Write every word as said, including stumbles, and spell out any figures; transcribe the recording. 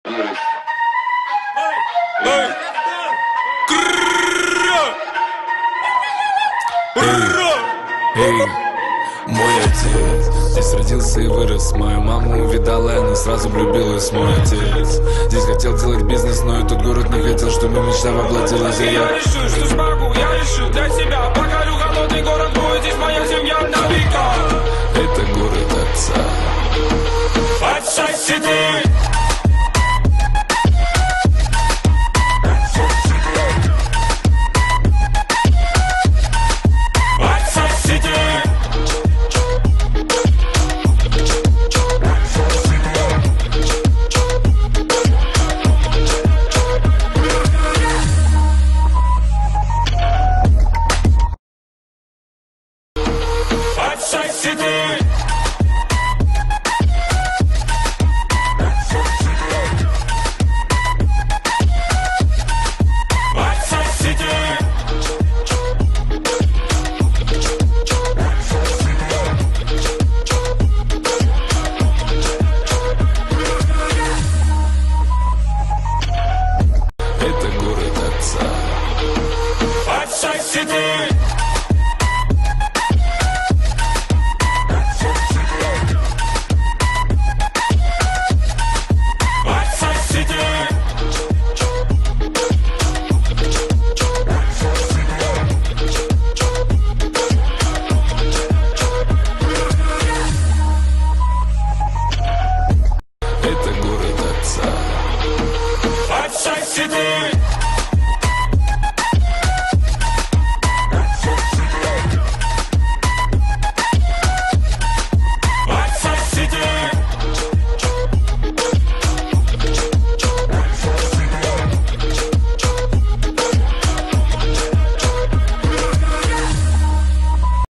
Эй, мой отец здесь родился и вырос. Мою маму увидала, и она сразу влюбилась. Мой отец здесь хотел делать бизнес, но этот город не хотел, чтобы мечта воплотилась. И я решил, что смогу, я решил для себя. Покорю голодный город, будет здесь моя семья на века. Это город отца. Отца Сити. Это город отца. Отца Сити.